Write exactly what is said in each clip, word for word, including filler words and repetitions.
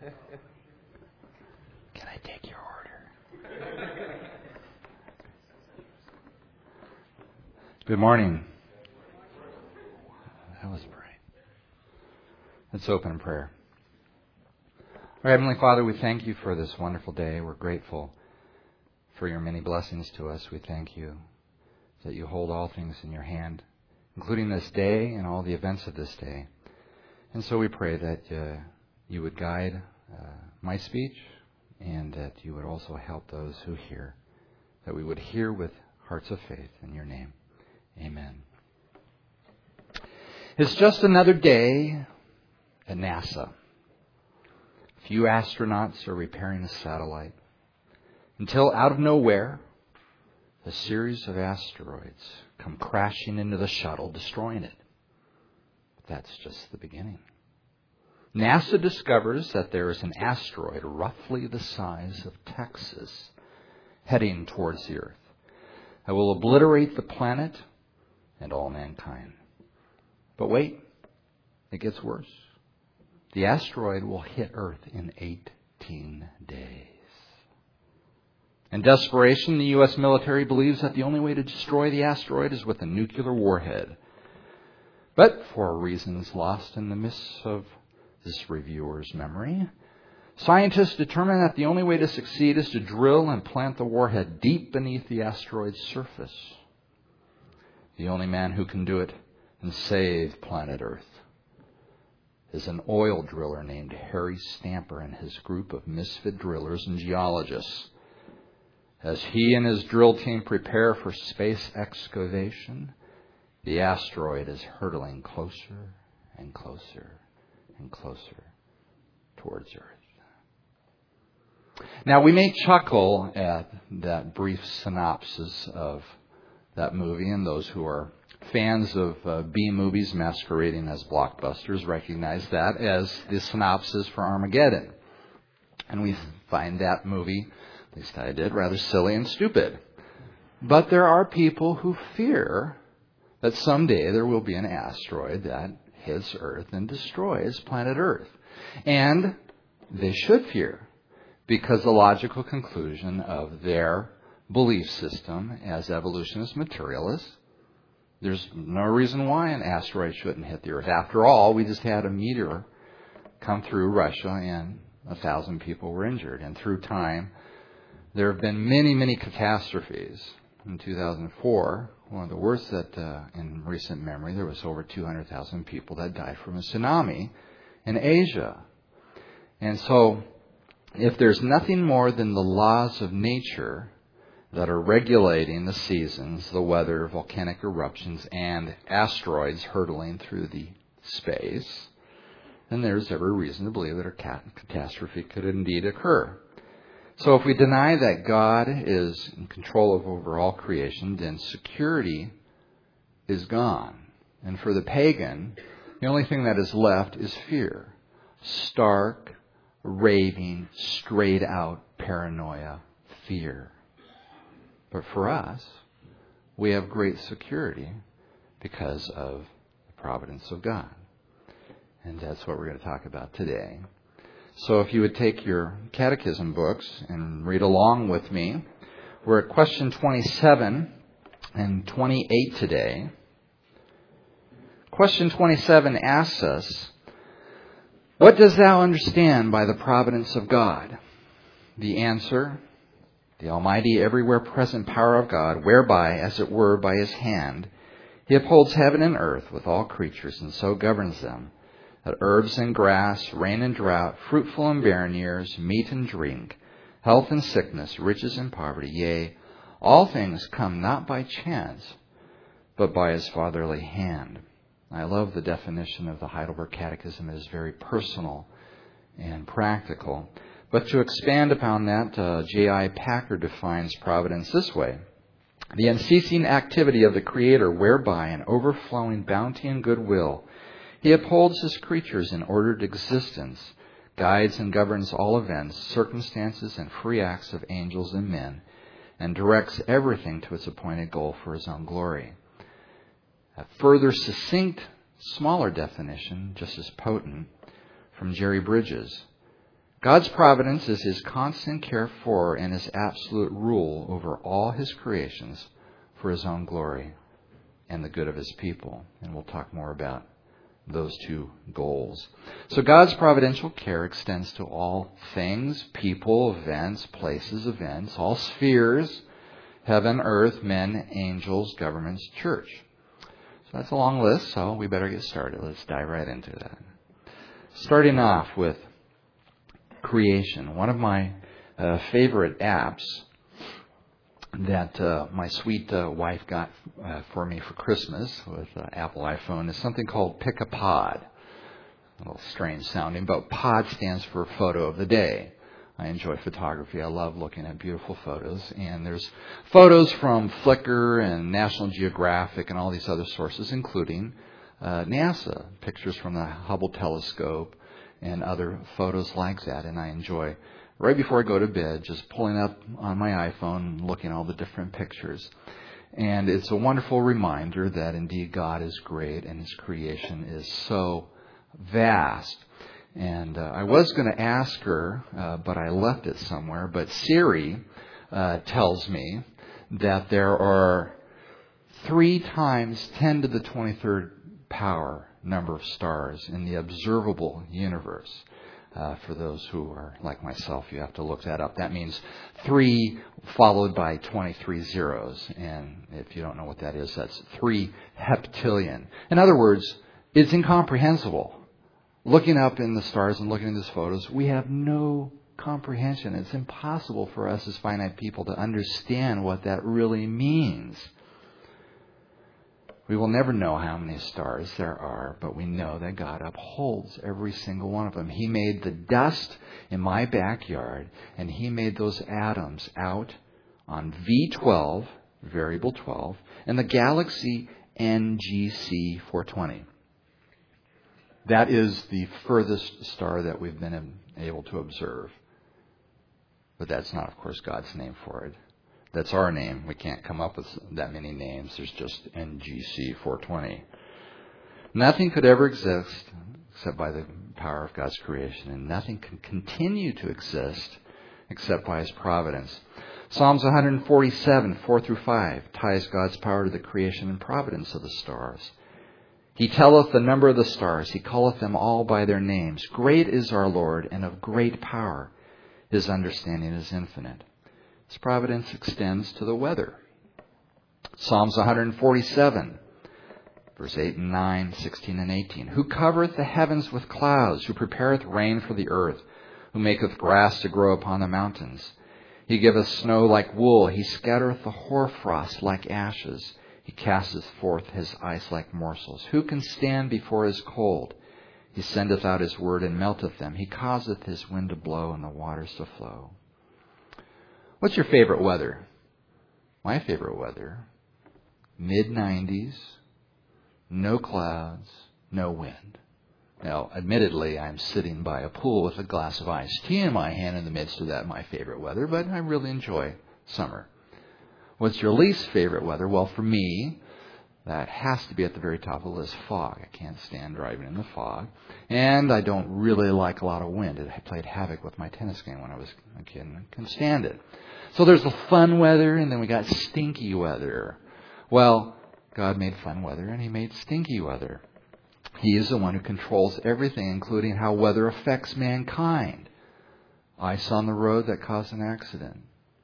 Can I take your order? Good morning. That was bright. Let's open in prayer. Our Heavenly Father, we thank you for this wonderful day. We're grateful for your many blessings to us. We thank you that you hold all things in your hand, including this day and all the events of this day. And so we pray that uh, you would guide uh, my speech and that you would also help those who hear, that we would hear with hearts of faith in your name. Amen. It's just another day at NASA. A few astronauts are repairing a satellite until out of nowhere, a series of asteroids come crashing into the shuttle, destroying it. But that's just the beginning. NASA discovers that there is an asteroid roughly the size of Texas heading towards the Earth that will obliterate the planet and all mankind. But wait, it gets worse. The asteroid will hit Earth in eighteen days. In desperation, the U S military believes that the only way to destroy the asteroid is with a nuclear warhead. But for reasons lost in the mists of this reviewer's memory, scientists determine that the only way to succeed is to drill and plant the warhead deep beneath the asteroid's surface. The only man who can do it and save planet Earth is an oil driller named Harry Stamper and his group of misfit drillers and geologists. As he and his drill team prepare for space excavation, the asteroid is hurtling closer and closer and closer towards Earth. Now, we may chuckle at that brief synopsis of that movie, and those who are fans of uh, B-movies masquerading as blockbusters recognize that as the synopsis for Armageddon. And we find that movie, at least I did, rather silly and stupid. But there are people who fear that someday there will be an asteroid that hits Earth and destroys planet Earth. And they should fear, because the logical conclusion of their belief system as evolutionist materialists, there's no reason why an asteroid shouldn't hit the Earth. After all, we just had a meteor come through Russia and a thousand people were injured. And through time, there have been many, many catastrophes. In two thousand four, one of the worst that uh, in recent memory, there was over two hundred thousand people that died from a tsunami in Asia. And so, if there's nothing more than the laws of nature that are regulating the seasons, the weather, volcanic eruptions, and asteroids hurtling through the space, then there's every reason to believe that a catastrophe could indeed occur. So if we deny that God is in control of over all creation, then security is gone. And for the pagan, the only thing that is left is fear. Stark, raving, straight out paranoia, fear. But for us, we have great security because of the providence of God. And that's what we're going to talk about today. So if you would take your catechism books and read along with me, we're at question twenty-seven and twenty-eight today. Question twenty-seven asks us, what does thou understand by the providence of God? The answer, the almighty, everywhere present power of God, whereby, as it were, by his hand, he upholds heaven and earth with all creatures, and so governs them, that herbs and grass, rain and drought, fruitful and barren years, meat and drink, health and sickness, riches and poverty, yea, all things come not by chance, but by his fatherly hand. I love the definition of the Heidelberg Catechism. It is very personal and practical. But to expand upon that, uh, J I Packer defines providence this way. The unceasing activity of the Creator, whereby an overflowing bounty and goodwill, he upholds his creatures in ordered existence, guides and governs all events, circumstances, and free acts of angels and men, and directs everything to its appointed goal for his own glory. A further succinct, smaller definition, just as potent, from Jerry Bridges. God's providence is His constant care for and His absolute rule over all His creations for His own glory and the good of His people. And we'll talk more about those two goals. So God's providential care extends to all things, people, events, places, events, all spheres, heaven, earth, men, angels, governments, church. So that's a long list, so we better get started. Let's dive right into that. Starting off with creation. One of my uh, favorite apps that uh, my sweet uh, wife got uh, for me for Christmas with uh, Apple iPhone is something called Pick a Pod. A little strange sounding, but pod stands for photo of the day. I enjoy photography. I love looking at beautiful photos. And there's photos from Flickr and National Geographic and all these other sources, including uh, NASA, pictures from the Hubble telescope and other photos like that. And I enjoy, right before I go to bed, just pulling up on my iPhone and looking at all the different pictures. And it's a wonderful reminder that indeed God is great and His creation is so vast. And uh, I was going to ask her, uh, but I left it somewhere. But Siri uh, tells me that there are three times ten to the twenty-third power number of stars in the observable universe. Uh, for those who are like myself, you have to look that up. That means three followed by twenty-three zeros. And if you don't know what that is, that's three heptillion. In other words, it's incomprehensible. Looking up in the stars and looking at these photos, we have no comprehension. It's impossible for us as finite people to understand what that really means. We will never know how many stars there are, but we know that God upholds every single one of them. He made the dust in my backyard, and He made those atoms out on V twelve, variable twelve, and the galaxy N G C four twenty. That is the furthest star that we've been able to observe. But that's not, of course, God's name for it. That's our name. We can't come up with that many names. There's just N G C four twenty. Nothing could ever exist except by the power of God's creation. And nothing can continue to exist except by His providence. Psalms one forty-seven, four through five, ties God's power to the creation and providence of the stars. He telleth the number of the stars. He calleth them all by their names. Great is our Lord, and of great power. His understanding is infinite. His providence extends to the weather. Psalms one forty-seven, verse eight and nine, sixteen and eighteen. Who covereth the heavens with clouds, who prepareth rain for the earth, who maketh grass to grow upon the mountains. He giveth snow like wool. He scattereth the hoarfrost like ashes. He casteth forth His ice like morsels. Who can stand before His cold? He sendeth out His word and melteth them. He causeth His wind to blow and the waters to flow. What's your favorite weather? My favorite weather, mid nineties, no clouds, no wind. Now, admittedly, I'm sitting by a pool with a glass of iced tea in my hand in the midst of that, my favorite weather, but I really enjoy summer. What's your least favorite weather? Well, for me, that has to be at the very top of the list, fog. I can't stand driving in the fog. And I don't really like a lot of wind. It played havoc with my tennis game when I was a kid and I couldn't stand it. So there's the fun weather, and then we got stinky weather. Well, God made fun weather, and He made stinky weather. He is the one who controls everything, including how weather affects mankind. Ice on the road that caused an accident.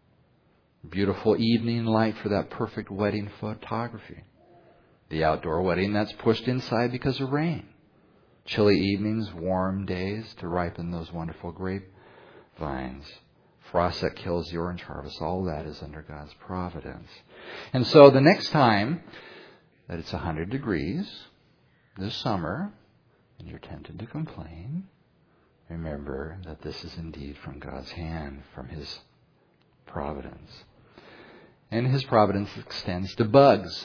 Beautiful evening light for that perfect wedding photography. The outdoor wedding that's pushed inside because of rain. Chilly evenings, warm days to ripen those wonderful grape vines. Frost that kills the orange harvest. All that is under God's providence. And so the next time that it's one hundred degrees this summer and you're tempted to complain, remember that this is indeed from God's hand, from His providence. And His providence extends to bugs.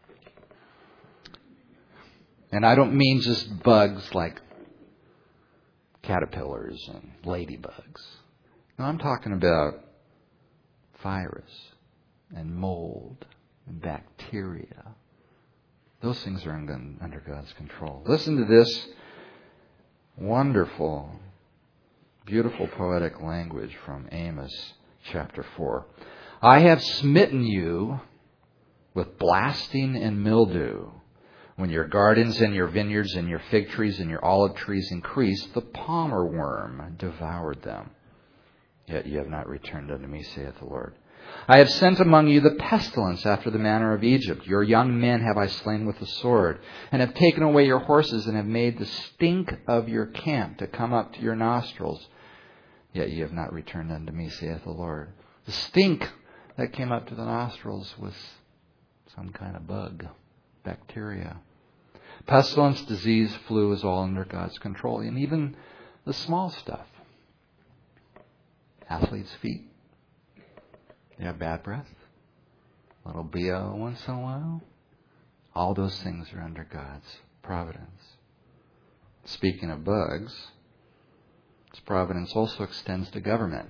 And I don't mean just bugs like caterpillars and ladybugs. No, I'm talking about virus and mold and bacteria. Those things are under God's control. Listen to this wonderful Beautiful poetic language from Amos chapter four. I have smitten you with blasting and mildew. When your gardens and your vineyards and your fig trees and your olive trees increased, the palmer worm devoured them. Yet ye have not returned unto me, saith the Lord. I have sent among you the pestilence after the manner of Egypt. Your young men have I slain with the sword, and have taken away your horses, and have made the stink of your camp to come up to your nostrils. Yet ye have not returned unto me, saith the Lord. The stink that came up to the nostrils was some kind of bug, bacteria. Pestilence, disease, flu is all under God's control. And even the small stuff. Athlete's feet. You have bad breath. A little B O once in a while. All those things are under God's providence. Speaking of bugs, His providence also extends to government.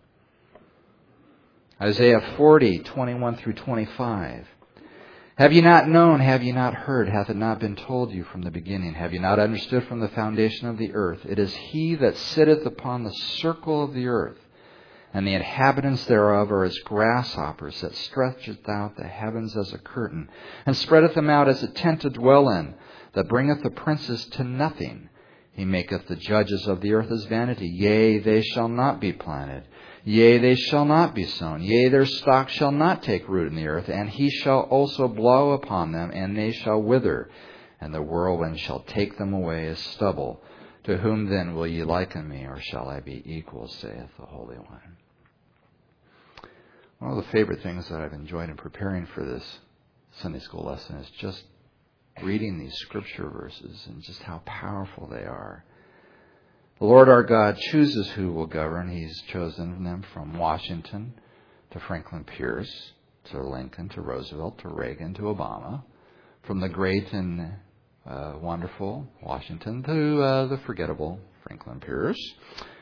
Isaiah forty, twenty-one through twenty-five. Have ye not known, have ye not heard, hath it not been told you from the beginning? Have ye not understood from the foundation of the earth? It is He that sitteth upon the circle of the earth, and the inhabitants thereof are as grasshoppers, that stretcheth out the heavens as a curtain, and spreadeth them out as a tent to dwell in, that bringeth the princes to nothing. He maketh the judges of the earth as vanity. Yea, they shall not be planted. Yea, they shall not be sown. Yea, their stock shall not take root in the earth. And He shall also blow upon them, and they shall wither. And the whirlwind shall take them away as stubble. To whom then will ye liken me, or shall I be equal, saith the Holy One. One of the favorite things that I've enjoyed in preparing for this Sunday school lesson is just reading these scripture verses and just how powerful they are. The Lord our God chooses who will govern. He's chosen them from Washington to Franklin Pierce, to Lincoln, to Roosevelt, to Reagan, to Obama. From the great and uh, wonderful Washington to uh, the forgettable Franklin Pierce.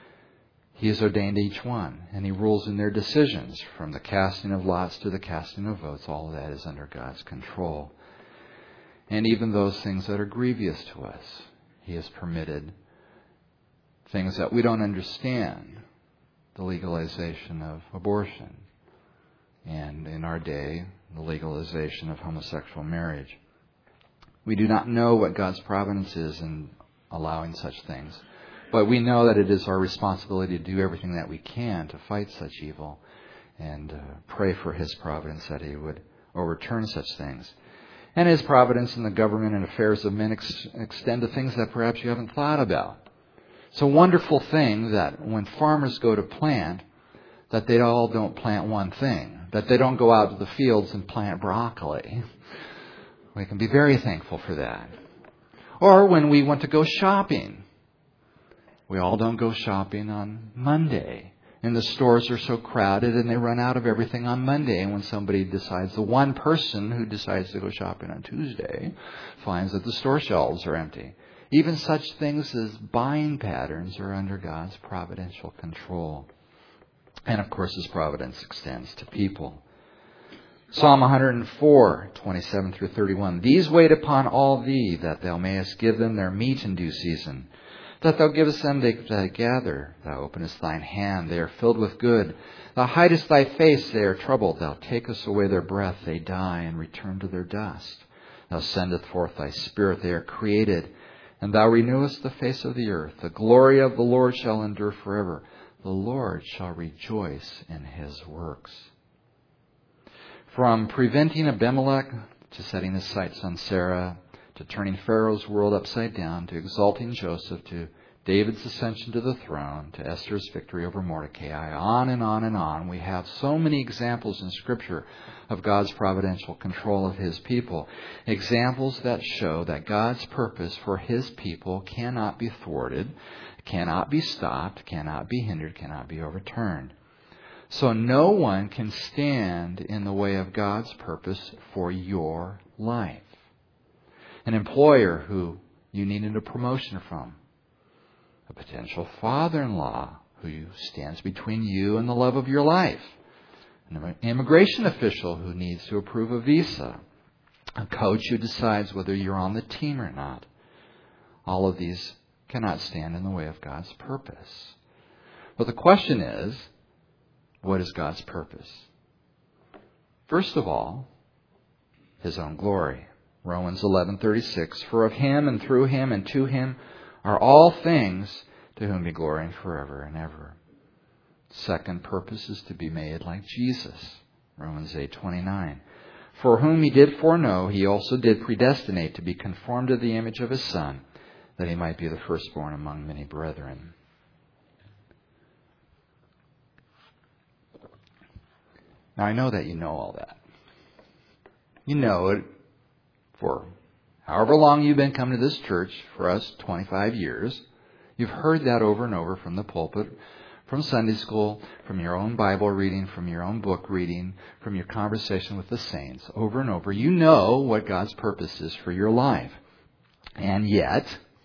He has ordained each one, and He rules in their decisions. From the casting of lots to the casting of votes, all of that is under God's control. And even those things that are grievous to us, He has permitted. Things that we don't understand, the legalization of abortion, and in our day, the legalization of homosexual marriage. We do not know what God's providence is in allowing such things, but we know that it is our responsibility to do everything that we can to fight such evil and uh, pray for His providence that He would overturn such things. And His providence in the government and affairs of men ex- extend to things that perhaps you haven't thought about. It's a wonderful thing that when farmers go to plant, that they all don't plant one thing, that they don't go out to the fields and plant broccoli. We can be very thankful for that. Or when we want to go shopping, we all don't go shopping on Monday. And the stores are so crowded and they run out of everything on Monday. And when somebody decides, the one person who decides to go shopping on Tuesday finds that the store shelves are empty. Even such things as buying patterns are under God's providential control. And of course, His providence extends to people. Psalm one oh four, twenty-seven through thirty-one. These wait upon all Thee, that Thou mayest give them their meat in due season. That Thou givest them they gather. Thou openest Thine hand, they are filled with good. Thou hidest Thy face, they are troubled. Thou takest away their breath, they die and return to their dust. Thou sendest forth Thy Spirit, they are created. And Thou renewest the face of the earth. The glory of the Lord shall endure forever. The Lord shall rejoice in His works. From preventing Abimelech to setting his sights on Sarah, to turning Pharaoh's world upside down, to exalting Joseph, to David's ascension to the throne, to Esther's victory over Mordecai, on and on and on. We have so many examples in Scripture of God's providential control of His people. Examples that show that God's purpose for His people cannot be thwarted, cannot be stopped, cannot be hindered, cannot be overturned. So no one can stand in the way of God's purpose for your life. An employer who you needed a promotion from, a potential father-in-law who stands between you and the love of your life, an immigration official who needs to approve a visa, a coach who decides whether you're on the team or not. All of these cannot stand in the way of God's purpose. But the question is, what is God's purpose? First of all, His own glory. Romans eleven thirty-six, for of Him and through Him and to Him are all things, to whom be glory forever and ever. Second purpose is to be made like Jesus. Romans eight twenty-nine. For whom He did foreknow, He also did predestinate to be conformed to the image of His Son, that He might be the firstborn among many brethren. Now I know that you know all that. You know it for however long you've been coming to this church, for us twenty-five years. You've heard that over and over from the pulpit, from Sunday school, from your own Bible reading, from your own book reading, from your conversation with the saints, over and over. You know what God's purpose is for your life. And yet,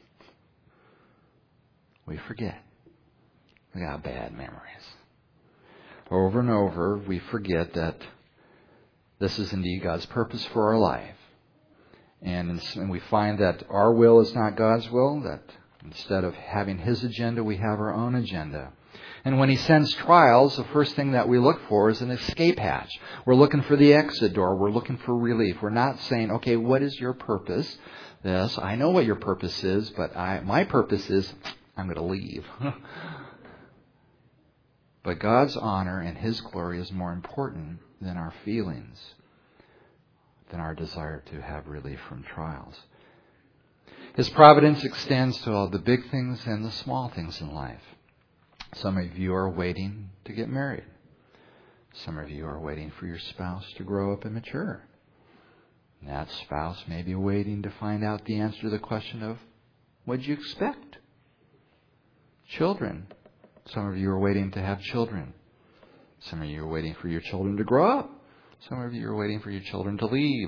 we forget. We got bad memories. Over and over, we forget that this is indeed God's purpose for our life. And, and we find that our will is not God's will, that instead of having His agenda, we have our own agenda. And when He sends trials, the first thing that we look for is an escape hatch. We're looking for the exit door. We're looking for relief. We're not saying, okay, what is your purpose? This, I know what your purpose is, but I, my purpose is, I'm going to leave. But God's honor and His glory is more important than our feelings, than our desire to have relief from trials. His providence extends to all the big things and the small things in life. Some of you are waiting to get married. Some of you are waiting for your spouse to grow up and mature. And that spouse may be waiting to find out the answer to the question of, what did you expect? Children. Some of you are waiting to have children. Some of you are waiting for your children to grow up. Some of you are waiting for your children to leave.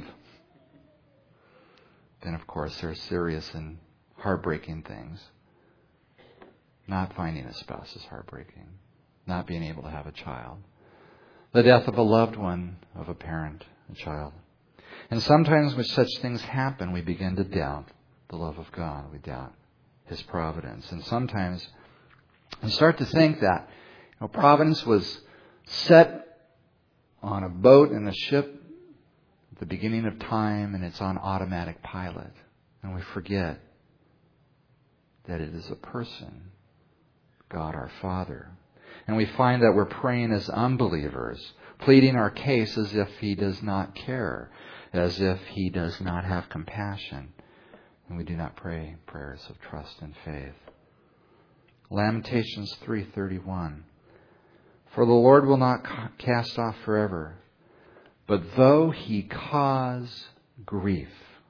Then, of course, there are serious and heartbreaking things. Not finding a spouse is heartbreaking. Not being able to have a child. The death of a loved one, of a parent, a child. And sometimes when such things happen, we begin to doubt the love of God. We doubt His providence. And sometimes we start to think that you know, providence was set on a boat and a ship at the beginning of time, and it's on automatic pilot. And we forget that it is a person, God our Father. And we find that we're praying as unbelievers, pleading our case as if He does not care, as if He does not have compassion. And we do not pray prayers of trust and faith. Lamentations three thirty-one. For the Lord will not cast off forever, but though He cause grief,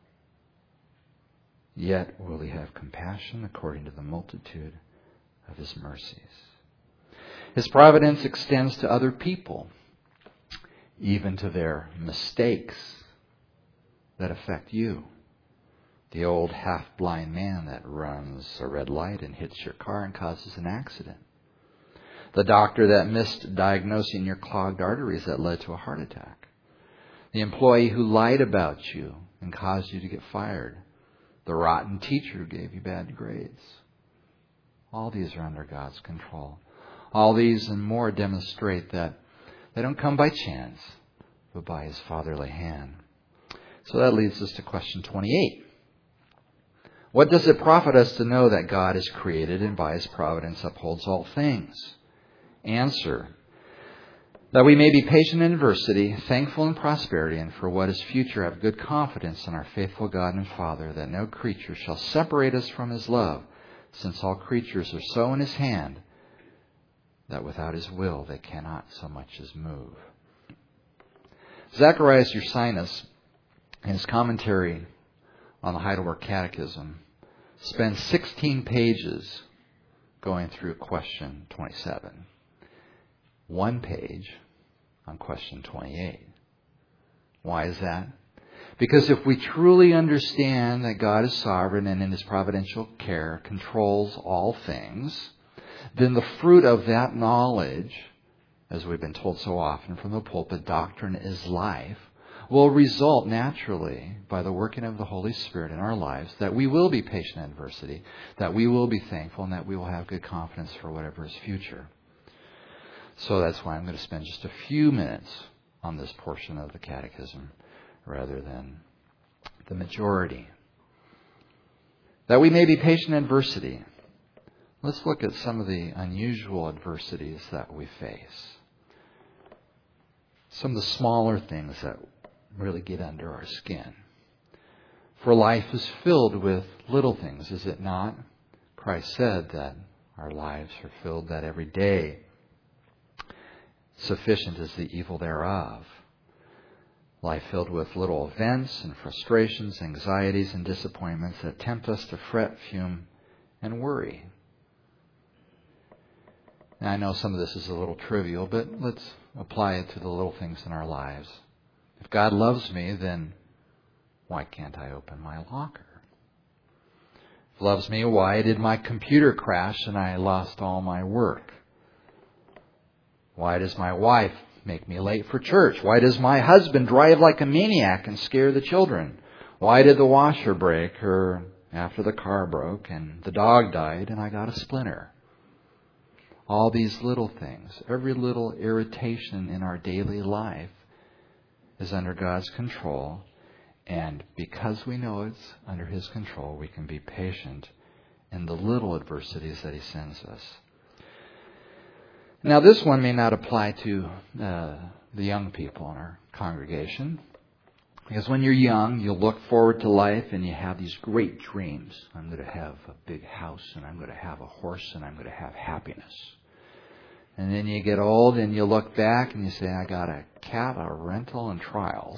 yet will He have compassion according to the multitude of His mercies. His providence extends to other people, even to their mistakes that affect you. The old half-blind man that runs a red light and hits your car and causes an accident. The doctor that missed diagnosing your clogged arteries that led to a heart attack. The employee who lied about you and caused you to get fired. The rotten teacher who gave you bad grades. All these are under God's control. All these and more demonstrate that they don't come by chance, but by His fatherly hand. So that leads us to question twenty-eight. What does it profit us to know that God is created and by His providence upholds all things? Answer. That we may be patient in adversity, thankful in prosperity, and for what is future have good confidence in our faithful God and Father, that no creature shall separate us from His love, since all creatures are so in His hand, that without His will they cannot so much as move. Zacharias Ursinus, in his commentary on the Heidelberg Catechism, spends sixteen pages going through question twenty-seven. One page on question twenty-eight. Why is that? Because if we truly understand that God is sovereign and in His providential care controls all things, then the fruit of that knowledge, as we've been told so often from the pulpit, doctrine is life, will result naturally by the working of the Holy Spirit in our lives that we will be patient in adversity, that we will be thankful, and that we will have good confidence for whatever is future. So that's why I'm going to spend just a few minutes on this portion of the Catechism rather than the majority. That we may be patient in adversity. Let's look at some of the unusual adversities that we face. Some of the smaller things that really get under our skin. For life is filled with little things, is it not? Christ said that our lives are filled that every day sufficient is the evil thereof. Life filled with little events and frustrations, anxieties and disappointments that tempt us to fret, fume, and worry. Now, I know some of this is a little trivial, but let's apply it to the little things in our lives. If God loves me, then why can't I open my locker? If He loves me, why did my computer crash and I lost all my work? Why does my wife make me late for church? Why does my husband drive like a maniac and scare the children? Why did the washer break or after the car broke and the dog died and I got a splinter? All these little things, every little irritation in our daily life is under God's control. And because we know it's under His control, we can be patient in the little adversities that He sends us. Now, this one may not apply to uh, the young people in our congregation. Because when you're young, you look forward to life and you have these great dreams. I'm going to have a big house and I'm going to have a horse and I'm going to have happiness. And then you get old and you look back and you say, I got a cat, a rental, and trials.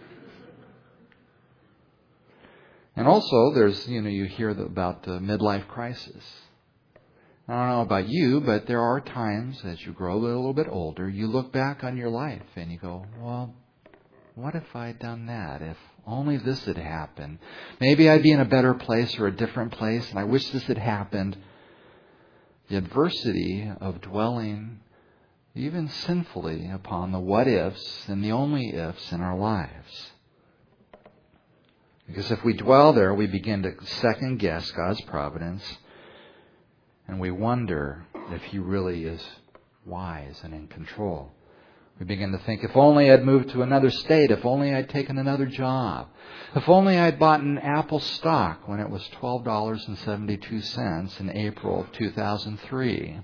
And also, there's, you know, you hear about the midlife crisis. I don't know about you, but there are times as you grow a little bit older, you look back on your life and you go, well, what if I'd done that? If only this had happened. Maybe I'd be in a better place or a different place, and I wish this had happened. The adversity of dwelling, even sinfully, upon the what-ifs and the only ifs in our lives. Because if we dwell there, we begin to second-guess God's providence, and we wonder if He really is wise and in control. We begin to think, if only I'd moved to another state, if only I'd taken another job, if only I'd bought an Apple stock when it was twelve dollars and seventy-two cents in April of two thousand three.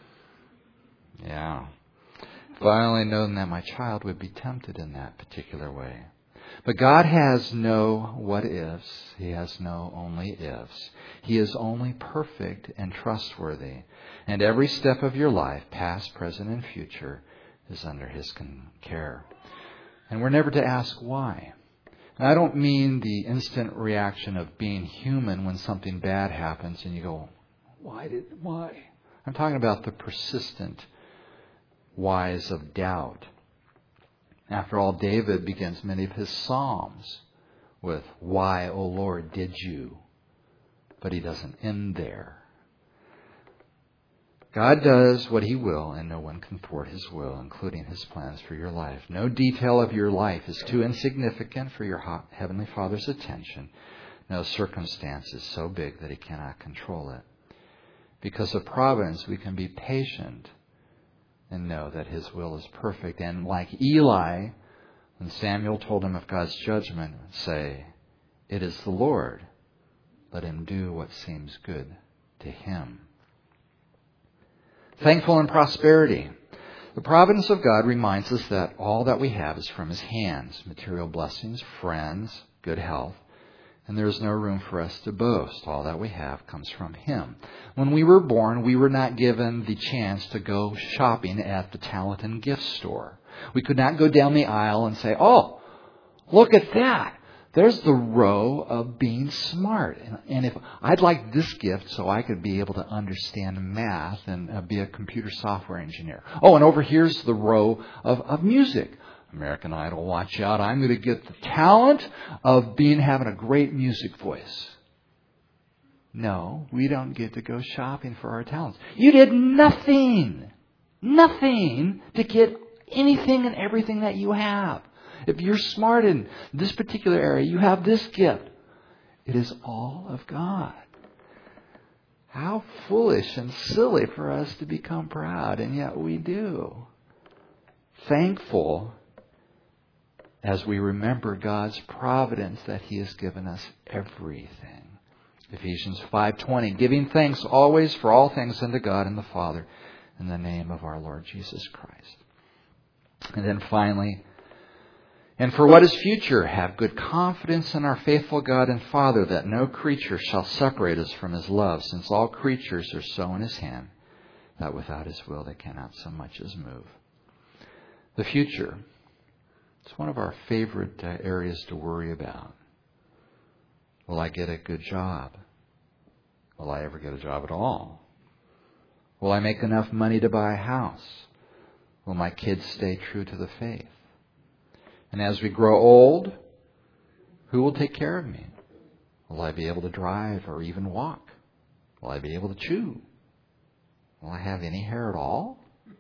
Yeah. If I only known that my child would be tempted in that particular way. But God has no what-ifs. He has no only ifs. He is only perfect and trustworthy. And every step of your life, past, present, and future, is under His care. And we're never to ask why. And I don't mean the instant reaction of being human when something bad happens and you go, why did, why? I'm talking about the persistent whys of doubt. After all, David begins many of his Psalms with, why, O Lord, did you? But he doesn't end there. God does what He will, and no one can thwart His will, including His plans for your life. No detail of your life is too insignificant for your Heavenly Father's attention. No circumstance is so big that He cannot control it. Because of providence, we can be patient and know that His will is perfect. And like Eli, when Samuel told him of God's judgment, say, it is the Lord. Let Him do what seems good to Him. Thankful in prosperity. The providence of God reminds us that all that we have is from His hands. Material blessings, friends, good health. And there is no room for us to boast. All that we have comes from Him. When we were born, we were not given the chance to go shopping at the talent and gift store. We could not go down the aisle and say, oh, look at that. There's the row of being smart. And if I'd like this gift so I could be able to understand math and uh, be a computer software engineer. Oh, and over here's the row of, of music. American Idol, watch out. I'm going to get the talent of being having a great music voice. No, we don't get to go shopping for our talents. You did nothing, nothing to get anything and everything that you have. If you're smart in this particular area, you have this gift. It is all of God. How foolish and silly for us to become proud, and yet we do. Thankful as we remember God's providence that He has given us everything. Ephesians five twenty, giving thanks always for all things unto God and the Father in the name of our Lord Jesus Christ. And then finally, and for what is future, have good confidence in our faithful God and Father, that no creature shall separate us from His love, since all creatures are so in His hand, that without His will they cannot so much as move. The future. It's one of our favorite uh, areas to worry about. Will I get a good job? Will I ever get a job at all? Will I make enough money to buy a house? Will my kids stay true to the faith? And as we grow old, who will take care of me? Will I be able to drive or even walk? Will I be able to chew? Will I have any hair at all?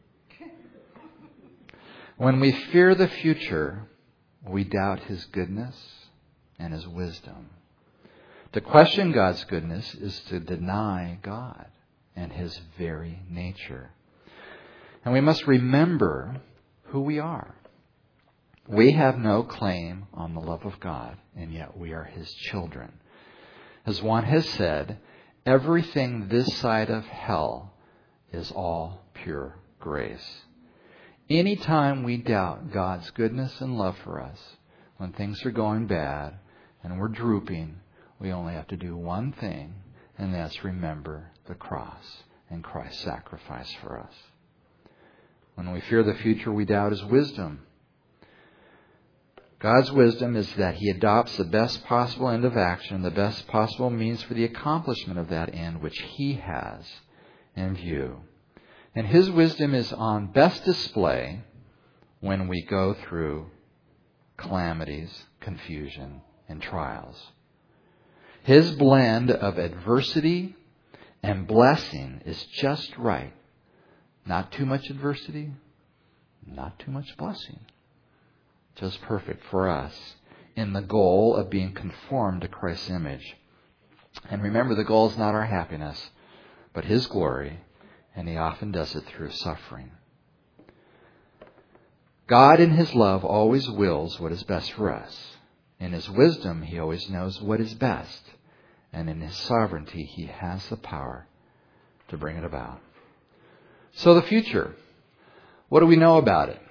When we fear the future, we doubt His goodness and His wisdom. To question God's goodness is to deny God and His very nature. And we must remember who we are. We have no claim on the love of God, and yet we are His children. As one has said, everything this side of hell is all pure grace. Anytime we doubt God's goodness and love for us, when things are going bad and we're drooping, we only have to do one thing, and that's remember the cross and Christ's sacrifice for us. When we fear the future, we doubt His wisdom. God's wisdom is that He adopts the best possible end of action, the best possible means for the accomplishment of that end which He has in view. And His wisdom is on best display when we go through calamities, confusion, and trials. His blend of adversity and blessing is just right. Not too much adversity, not too much blessing. Just perfect for us in the goal of being conformed to Christ's image. And remember, the goal is not our happiness, but His glory. And He often does it through suffering. God in His love always wills what is best for us. In His wisdom, He always knows what is best. And in His sovereignty, He has the power to bring it about. So the future. What do we know about it?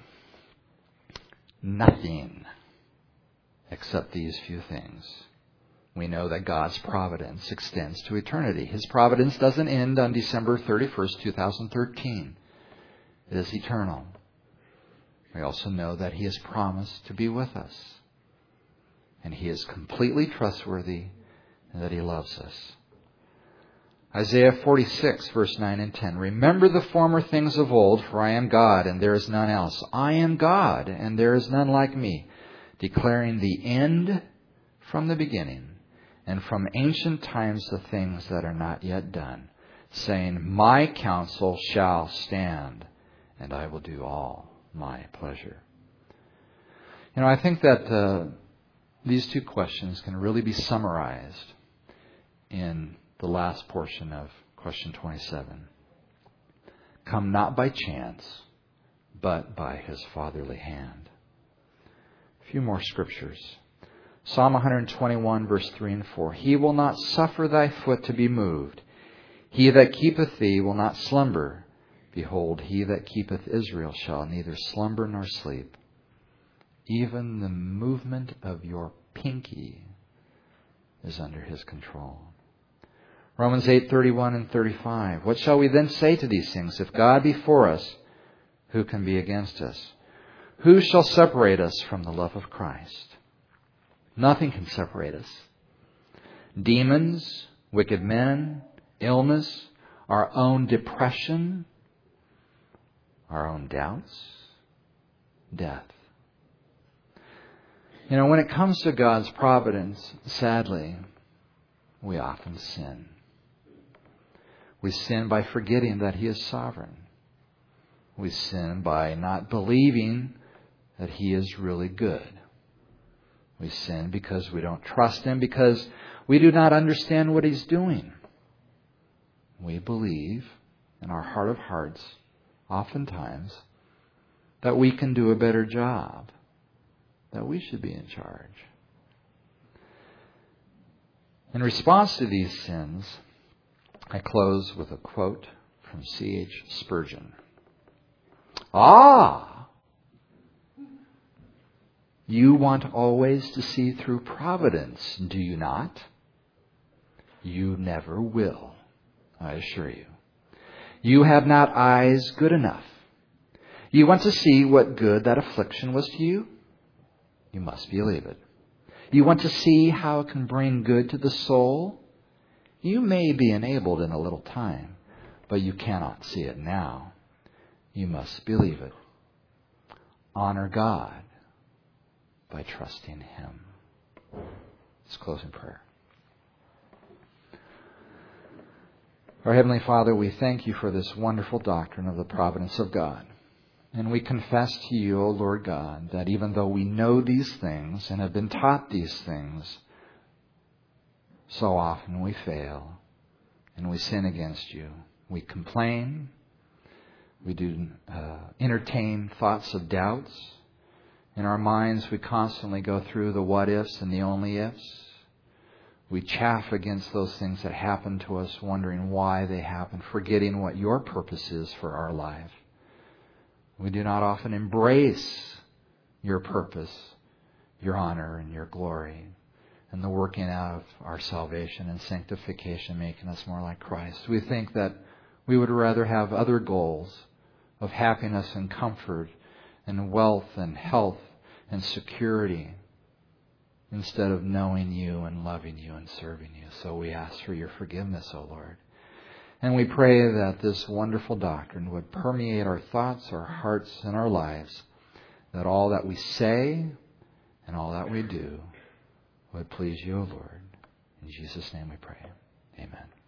Nothing except these few things. We know that God's providence extends to eternity. His providence doesn't end on December thirty-first, twenty thirteen. It is eternal. We also know that He has promised to be with us. And He is completely trustworthy and that He loves us. Isaiah forty-six, verse nine and ten. Remember the former things of old, for I am God and there is none else. I am God and there is none like me, declaring the end from the beginning, and from ancient times the things that are not yet done, saying, my counsel shall stand, and I will do all my pleasure. You know, I think that uh, these two questions can really be summarized in the last portion of question twenty-seven. Come not by chance, but by His fatherly hand. A few more scriptures. Psalm one twenty-one, verse three and four. He will not suffer thy foot to be moved. He that keepeth thee will not slumber. Behold, He that keepeth Israel shall neither slumber nor sleep. Even the movement of your pinky is under His control. Romans eight, thirty-one and thirty-five. What shall we then say to these things? If God be for us, who can be against us? Who shall separate us from the love of Christ? Nothing can separate us. Demons, wicked men, illness, our own depression, our own doubts, death. You know, when it comes to God's providence, sadly, we often sin. We sin by forgetting that He is sovereign. We sin by not believing that He is really good. We sin because we don't trust Him, because we do not understand what He's doing. We we believe in our heart of hearts, oftentimes, that we can do a better job, that we should be in charge. In response to these sins, I close with a quote from C H Spurgeon. Ah! You want always to see through providence, do you not? You never will, I assure you. You have not eyes good enough. You want to see what good that affliction was to you? You must believe it. You want to see how it can bring good to the soul? You may be enabled in a little time, but you cannot see it now. You must believe it. Honor God by trusting Him. Let's close in prayer. Our Heavenly Father, we thank you for this wonderful doctrine of the providence of God. And we confess to you, O Lord God, that even though we know these things and have been taught these things, so often we fail and we sin against you. We complain. We do uh, entertain thoughts of doubts. In our minds, we constantly go through the what ifs and the only ifs. We chafe against those things that happen to us, wondering why they happen, forgetting what your purpose is for our life. We do not often embrace your purpose, your honor, and your glory, and the working out of our salvation and sanctification, making us more like Christ. We think that we would rather have other goals of happiness and comfort and wealth and health and security instead of knowing you and loving you and serving you. So we ask for your forgiveness, O Lord. And we pray that this wonderful doctrine would permeate our thoughts, our hearts, and our lives, that all that we say and all that we do would please you, O Lord. In Jesus' name we pray. Amen.